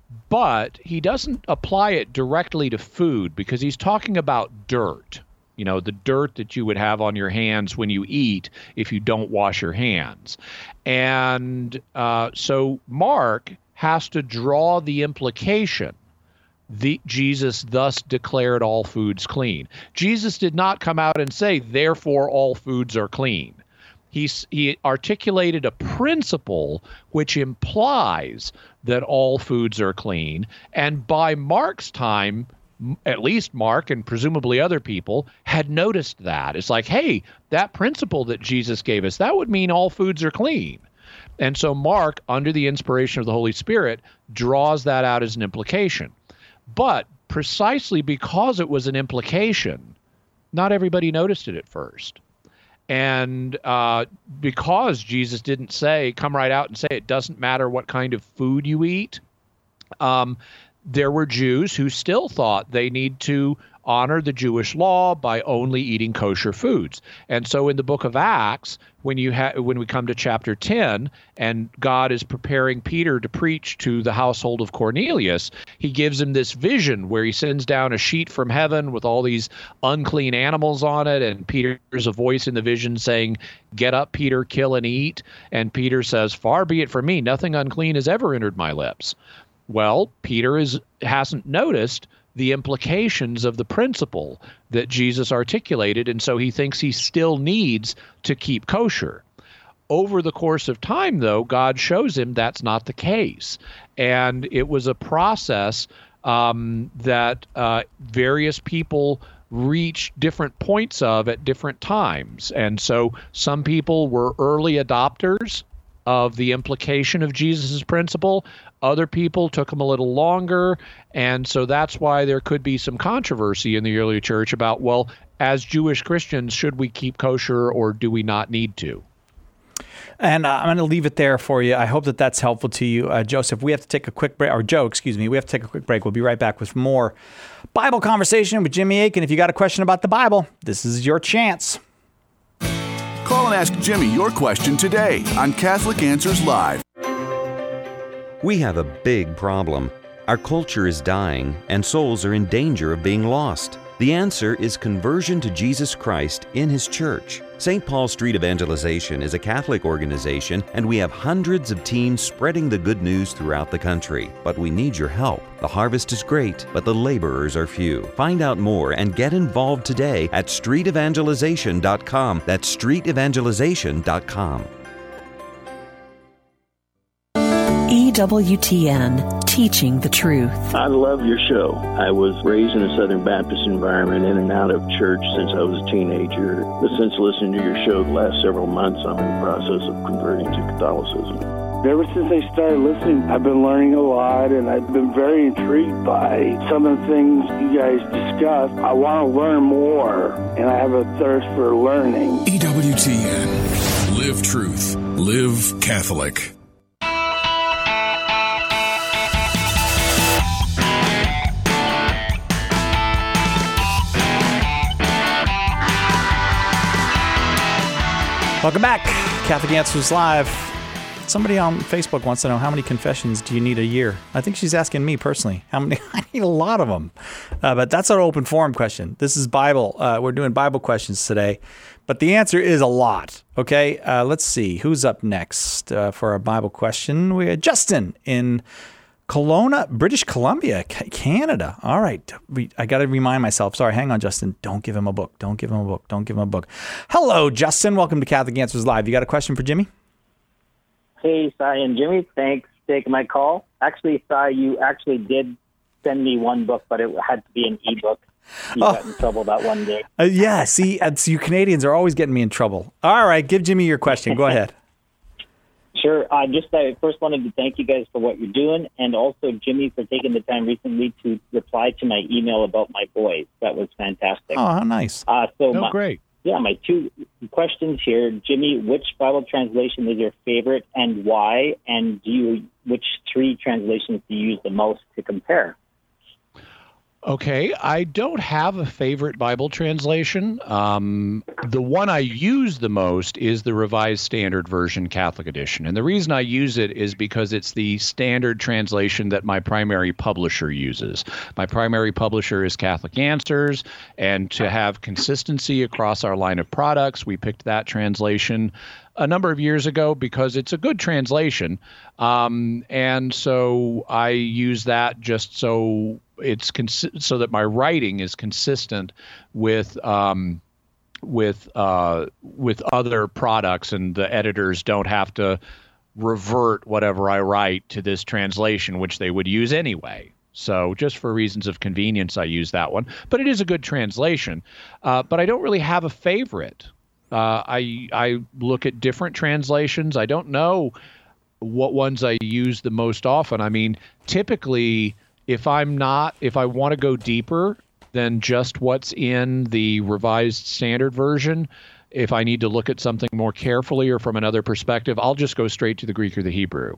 But he doesn't apply it directly to food because he's talking about dirt, you know, the dirt that you would have on your hands when you eat if you don't wash your hands. And uh, so Mark has to draw the implication the Jesus thus declared all foods clean. Jesus did not come out and say, therefore all foods are clean. He, he articulated a principle which implies that all foods are clean. And by Mark's time, at least Mark and presumably other people had noticed that. It's like, hey, that principle that Jesus gave us, that would mean all foods are clean. And so Mark, under the inspiration of the Holy Spirit, draws that out as an implication. But precisely because it was an implication, not everybody noticed it at first. And uh, because Jesus didn't say, come right out and say it doesn't matter what kind of food you eat, um, there were Jews who still thought they need to honor the Jewish law by only eating kosher foods. And so in the book of Acts, when you ha- when we come to chapter ten, and God is preparing Peter to preach to the household of Cornelius, he gives him this vision where he sends down a sheet from heaven with all these unclean animals on it, and Peter hears a voice in the vision saying, "Get up, Peter, kill and eat." And Peter says, "Far be it from me, nothing unclean has ever entered my lips." Well, Peter is hasn't noticed the implications of the principle that Jesus articulated, and so he thinks he still needs to keep kosher. Over the course of time, though, God shows him that's not the case. And it was a process um, that uh, various people reached different points of at different times. And so some people were early adopters of the implication of Jesus' principle. Other people took them a little longer. And so that's why there could be some controversy in the early church about, well, as Jewish Christians, should we keep kosher or do we not need to? And uh, I'm going to leave it there for you. I hope that that's helpful to you. Uh, Joseph, we have to take a quick break, or Joe, excuse me, we have to take a quick break. We'll be right back with more Bible conversation with Jimmy Akin. If you got a question about the Bible, this is your chance. Call and ask Jimmy your question today on Catholic Answers Live. We have a big problem. Our culture is dying, and souls are in danger of being lost. The answer is conversion to Jesus Christ in His church. Saint Paul Street Evangelization is a Catholic organization, and we have hundreds of teams spreading the good news throughout the country. But we need your help. The harvest is great, but the laborers are few. Find out more and get involved today at street evangelization dot com. That's street evangelization dot com. E W T N, teaching the truth. I love your show. I was raised in a Southern Baptist environment, in and out of church since I was a teenager. But since listening to your show the last several months, I'm in the process of converting to Catholicism. Ever since I started listening, I've been learning a lot, and I've been very intrigued by some of the things you guys discuss. I want to learn more, and I have a thirst for learning. E W T N. Live truth. Live Catholic. Welcome back. Catholic Answers Live. Somebody on Facebook wants to know, how many confessions do you need a year? I think she's asking me personally. How many? I need a lot of them. Uh, but that's our open forum question. This is Bible. Uh, we're doing Bible questions today. But the answer is a lot. Okay, uh, let's see. Who's up next uh, for our Bible question? We had Justin in Kelowna, British Columbia, Canada. All right. I got to remind myself. Sorry, hang on, Justin. Don't give him a book. Don't give him a book. Don't give him a book. Hello, Justin. Welcome to Catholic Answers Live. You got a question for Jimmy? Hey, Sai and Jimmy. Thanks for taking my call. Actually, Sai, you actually did send me one book, but it had to be an ebook. You oh. got in trouble that one day. Uh, yeah, see, uh, so you Canadians are always getting me in trouble. All right, give Jimmy your question. Go ahead. Sure. I just I first wanted to thank you guys for what you're doing, and also Jimmy for taking the time recently to reply to my email about my boys. That was fantastic. Oh, how nice. Uh, so oh, my, great. Yeah, my two questions here. Jimmy, which Bible translation is your favorite and why? And do you which three translations do you use the most to compare? Okay, I don't have a favorite Bible translation. Um, the one I use the most is the Revised Standard Version Catholic Edition. And the reason I use it is because it's the standard translation that my primary publisher uses. My primary publisher is Catholic Answers, and to have consistency across our line of products, we picked that translation a number of years ago because it's a good translation. Um, and so I use that just so it's cons- so that my writing is consistent with um, with uh, with other products, and the editors don't have to revert whatever I write to this translation, which they would use anyway. So just for reasons of convenience, I use that one. But it is a good translation. Uh, but I don't really have a favorite. Uh, I I look at different translations. I don't know what ones I use the most often. I mean, typically, if I'm not, if I want to go deeper than just what's in the Revised Standard Version, if I need to look at something more carefully or from another perspective, I'll just go straight to the Greek or the Hebrew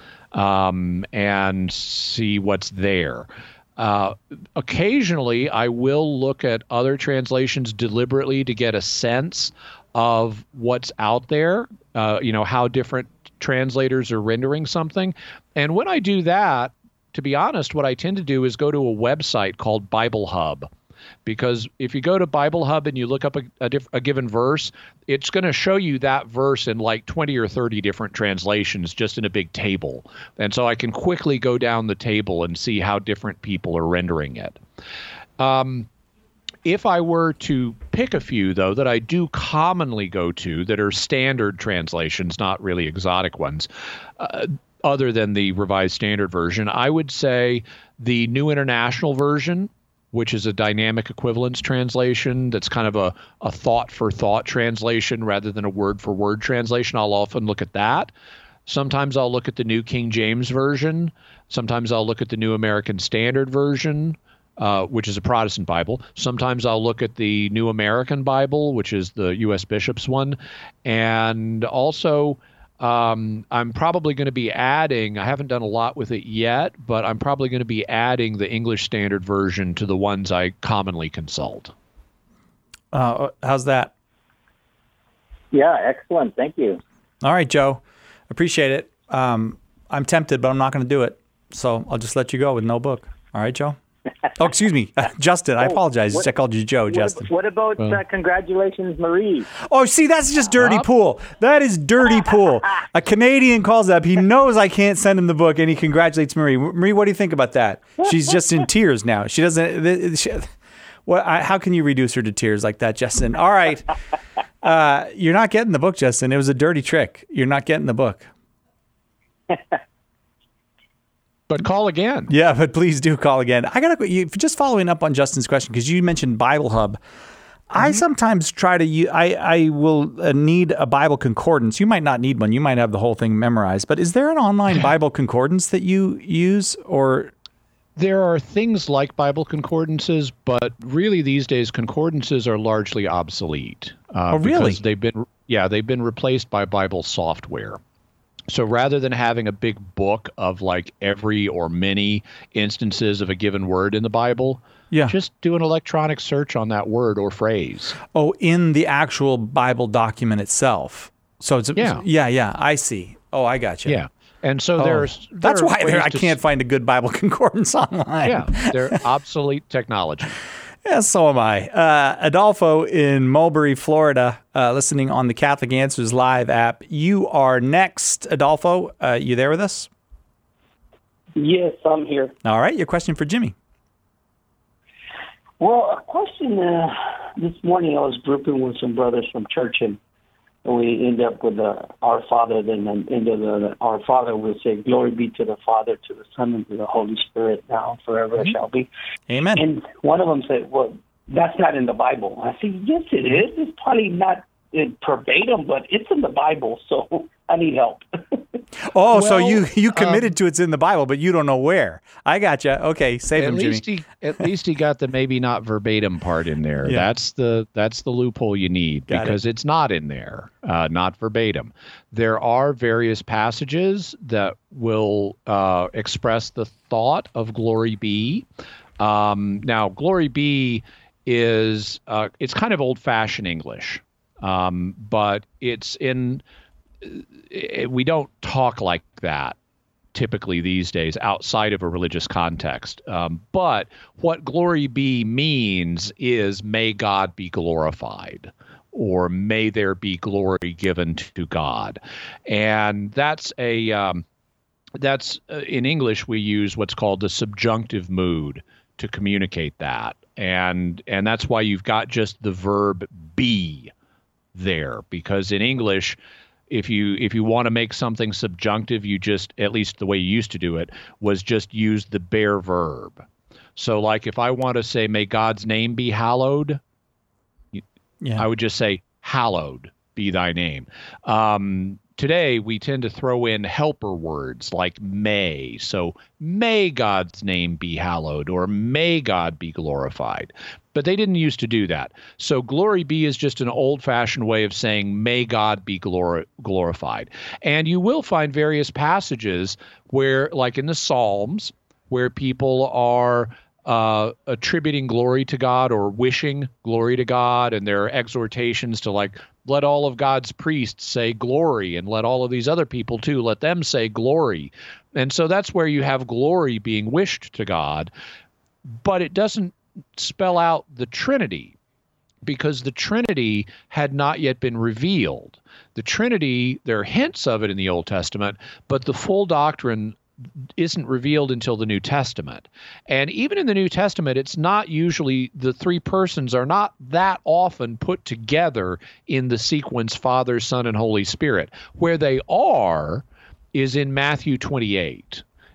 um, and see what's there. Uh, occasionally, I will look at other translations deliberately to get a sense of what's out there, uh, you know, how different translators are rendering something. And when I do that, to be honest, what I tend to do is go to a website called Bible Hub. Because if you go to Bible Hub and you look up a, a, diff, a given verse, it's going to show you that verse in like twenty or thirty different translations just in a big table. And so I can quickly go down the table and see how different people are rendering it. Um, if I were to pick a few, though, that I do commonly go to that are standard translations, not really exotic ones, uh, other than the Revised Standard Version, I would say the New International Version, which is a dynamic equivalence translation that's kind of a, a thought-for-thought translation rather than a word-for-word translation. I'll often look at that. Sometimes I'll look at the New King James Version. Sometimes I'll look at the New American Standard Version, uh, which is a Protestant Bible. Sometimes I'll look at the New American Bible, which is the U S Bishop's one. And also, um, I'm probably going to be adding, I haven't done a lot with it yet, but I'm probably going to be adding the English Standard Version to the ones I commonly consult. Uh, how's that? Yeah, excellent. Thank you. All right, Joe. Appreciate it. Um, I'm tempted, but I'm not going to do it. So I'll just let you go with no book. All right, Joe? Oh, excuse me. Uh, Justin, I apologize. What, I called you Joe, what, Justin. What about uh, congratulations, Marie? Oh, see, that's just dirty pool. That is dirty pool. A Canadian calls up. He knows I can't send him the book, and he congratulates Marie. Marie, what do you think about that? She's just in tears now. She doesn't... She, what? I, how can you reduce her to tears like that, Justin? All right. Uh, you're not getting the book, Justin. It was a dirty trick. You're not getting the book. But call again. Yeah, but please do call again. I gotta you, just following up on Justin's question, because you mentioned Bible Hub. Mm-hmm. I sometimes try to. I I will uh, need a Bible concordance. You might not need one. You might have the whole thing memorized. But is there an online Bible concordance that you use, or? There are things like Bible concordances, but really these days concordances are largely obsolete. Uh, oh, really? Because they've been, yeah, they've been replaced by Bible software. So rather than having a big book of like every or many instances of a given word in the Bible, yeah. just do an electronic search on that word or phrase. Oh, in the actual Bible document itself. So it's yeah, yeah, yeah. I see. Oh, I got you. Yeah. And so oh, there's there that's why there, I can't s- find a good Bible concordance online. Yeah, they're obsolete technology. Yeah, so am I. Uh, Adolfo in Mulberry, Florida, uh, listening on the Catholic Answers Live app. You are next, Adolfo. Uh, you there with us? Yes, I'm here. All right, your question for Jimmy. Well, a question uh, this morning, I was grouping with some brothers from church, and we end up with uh, Our Father. Then the end of the Our Father, we'll say, "Glory be to the Father, to the Son, and to the Holy Spirit, now and forever mm-hmm. shall be." Amen. And one of them said, "Well, that's not in the Bible." I said, "Yes, it is. It's probably not in verbatim, but it's in the Bible, so I need help." Oh, well, so you you committed um, to it's in the Bible, but you don't know where. I got you. Okay, save at him, least Jimmy. He, at least he got the maybe not verbatim part in there. Yeah. That's the that's the loophole you need Got because it. it's not in there, uh, not verbatim. There are various passages that will uh, express the thought of glory be. Um, now, glory be is uh, it's kind of old-fashioned English, um, but it's in. It, we don't talk like that typically these days outside of a religious context. Um, but what glory be means is may God be glorified, or may there be glory given to God. And that's a um, that's uh, in English we use what's called the subjunctive mood to communicate that. And and that's why you've got just the verb be there, because in English, If you if you want to make something subjunctive, you just, at least the way you used to do it, was just use the bare verb. So like if I want to say, may God's name be hallowed, yeah. I would just say, hallowed be thy name. Um, today, we tend to throw in helper words like may. So may God's name be hallowed, or may God be glorified. But they didn't used to do that. So glory be is just an old-fashioned way of saying may God be glor- glorified. And you will find various passages where, like in the Psalms, where people are uh, attributing glory to God or wishing glory to God, and there are exhortations to like, let all of God's priests say glory, and let all of these other people too, let them say glory. And so that's where you have glory being wished to God, but it doesn't spell out the Trinity, because the Trinity had not yet been revealed. The Trinity, there are hints of it in the Old Testament, but the full doctrine isn't revealed until the New Testament. And even in the New Testament, it's not usually, the three persons are not that often put together in the sequence Father, Son, and Holy Spirit. Where they are is in Matthew twenty-eight.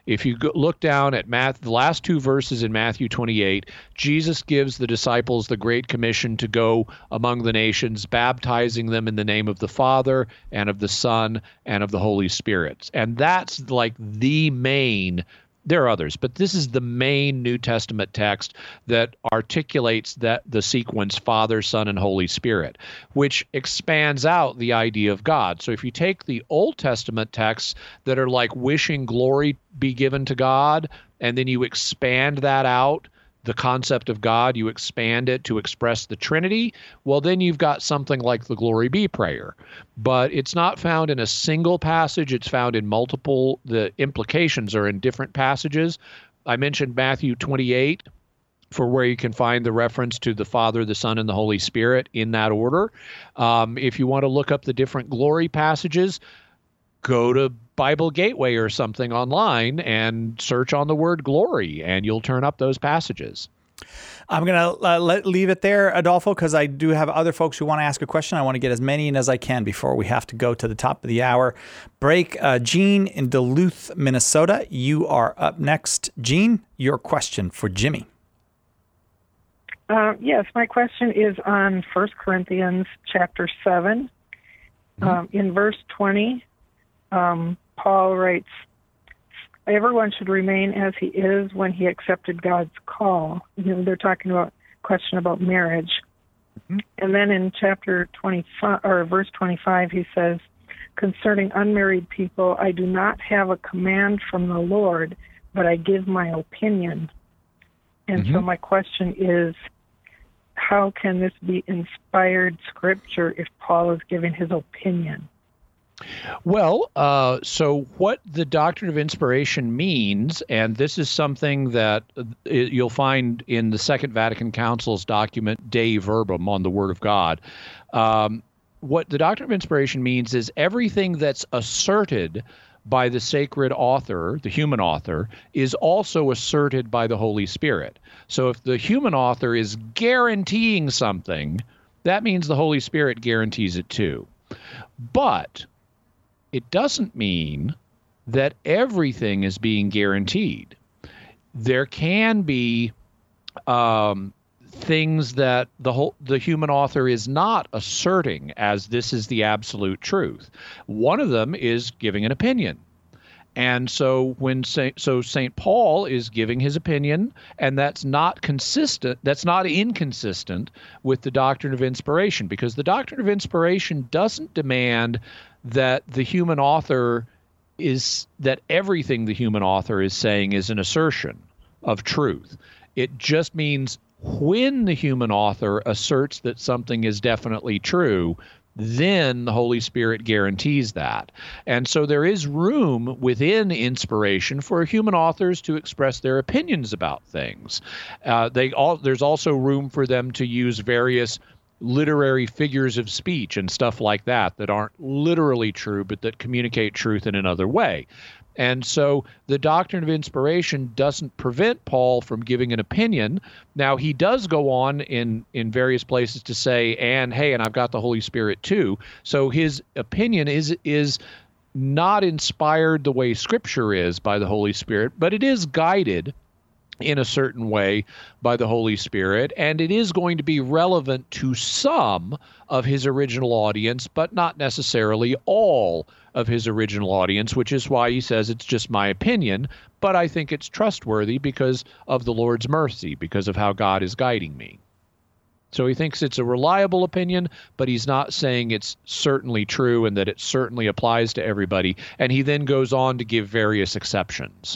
If you go, look down at Math, the last two verses in Matthew twenty-eight, Jesus gives the disciples the Great Commission to go among the nations, baptizing them in the name of the Father and of the Son and of the Holy Spirit. And that's like the main, there are others, but this is the main New Testament text that articulates that the sequence Father, Son, and Holy Spirit, which expands out the idea of God. So if you take the Old Testament texts that are like wishing glory be given to God, and then you expand that out, the concept of God, you expand it to express the Trinity, well, then you've got something like the Glory Be prayer. But it's not found in a single passage. It's found in multiple. The implications are in different passages. I mentioned Matthew twenty-eight for where you can find the reference to the Father, the Son, and the Holy Spirit in that order. Um, if you want to look up the different glory passages, go to Bible Gateway or something online and search on the word glory, and you'll turn up those passages. I'm going to uh, let leave it there, Adolfo, because I do have other folks who want to ask a question. I want to get as many in as I can before we have to go to the top of the hour break. Uh, Gene in Duluth, Minnesota, you are up next. Gene, your question for Jimmy. Uh, yes, my question is on First Corinthians chapter seven. Mm-hmm. Um, in verse twenty, um, Paul writes, everyone should remain as he is when he accepted God's call. You know, they're talking about a question about marriage. Mm-hmm. And then in chapter twenty-five, or verse twenty-five, he says, concerning unmarried people, I do not have a command from the Lord, but I give my opinion. And mm-hmm. so my question is, how can this be inspired scripture if Paul is giving his opinion? Well, uh, so what the doctrine of inspiration means, and this is something that it, you'll find in the Second Vatican Council's document Dei Verbum on the Word of God. Um, what the doctrine of inspiration means is everything that's asserted by the sacred author, the human author, is also asserted by the Holy Spirit. So if the human author is guaranteeing something, that means the Holy Spirit guarantees it too. But it doesn't mean that everything is being guaranteed. There can be um, things that the whole, the human author is not asserting as this is the absolute truth. One of them is giving an opinion. And so when Saint, so Saint Paul is giving his opinion, and that's not consistent, that's not inconsistent with the doctrine of inspiration, because the doctrine of inspiration doesn't demand that the human author is, that everything the human author is saying is an assertion of truth. It just means when the human author asserts that something is definitely true, then the Holy Spirit guarantees that. And so there is room within inspiration for human authors to express their opinions about things. Uh, they all, there's also room for them to use various literary figures of speech and stuff like that that aren't literally true, but that communicate truth in another way. And so the doctrine of inspiration doesn't prevent Paul from giving an opinion. Now, he does go on in, in various places to say, and hey, and I've got the Holy Spirit too. So his opinion is is not inspired the way Scripture is by the Holy Spirit, but it is guided in a certain way by the Holy Spirit, and it is going to be relevant to some of his original audience, but not necessarily all of his original audience, which is why he says it's just my opinion, but I think it's trustworthy because of the Lord's mercy, because of how God is guiding me. So he thinks it's a reliable opinion, but he's not saying it's certainly true and that it certainly applies to everybody, and he then goes on to give various exceptions.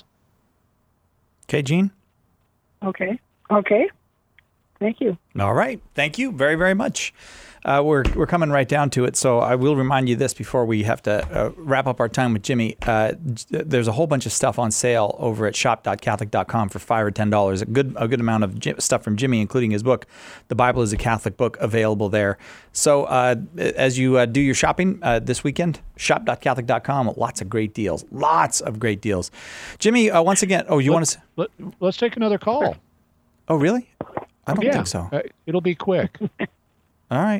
Okay, Gene? Okay. Okay. Thank you. All right. Thank you very, very much. Uh, we're we're coming right down to it, so I will remind you this before we have to uh, wrap up our time with Jimmy. Uh, there's a whole bunch of stuff on sale over at shop dot catholic dot com for five or ten dollars. A good a good amount of stuff from Jimmy, including his book, "The Bible is a Catholic Book," available there. So uh, as you uh, do your shopping uh, this weekend, shop dot catholic dot com. Lots of great deals. Lots of great deals. Jimmy, uh, once again, oh, you want to? Let, let's take another call. Oh, really? I don't yeah. think so. Uh, it'll be quick. All right.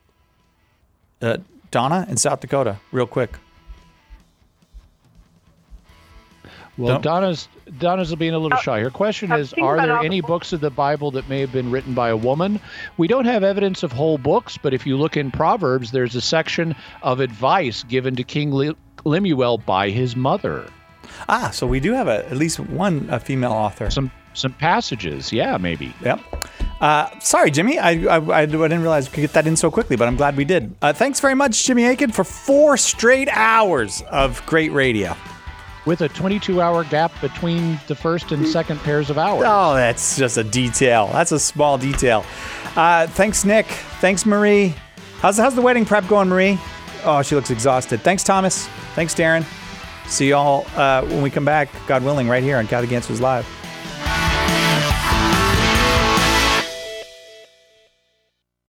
Uh, Donna in South Dakota, real quick. Well, Don't- Donna's Donna's being a little shy. Her question I'm is, thinking are about there all the any books of the Bible that may have been written by a woman? We don't have evidence of whole books, but if you look in Proverbs, there's a section of advice given to King Le- Lemuel by his mother. Ah, so we do have a, at least one a female author. Some some passages, yeah, maybe. Yep. Uh, sorry, Jimmy. I, I I didn't realize we could get that in so quickly, but I'm glad we did. Uh, thanks very much, Jimmy Akin, for four straight hours of great radio. With a twenty-two hour gap between the first and second pairs of hours. Oh, that's just a detail. That's a small detail. Uh, thanks, Nick. Thanks, Marie. How's, how's the wedding prep going, Marie? Oh, she looks exhausted. Thanks, Thomas. Thanks, Darren. See y'all uh, when we come back, God willing, right here on Catholic Answers Live.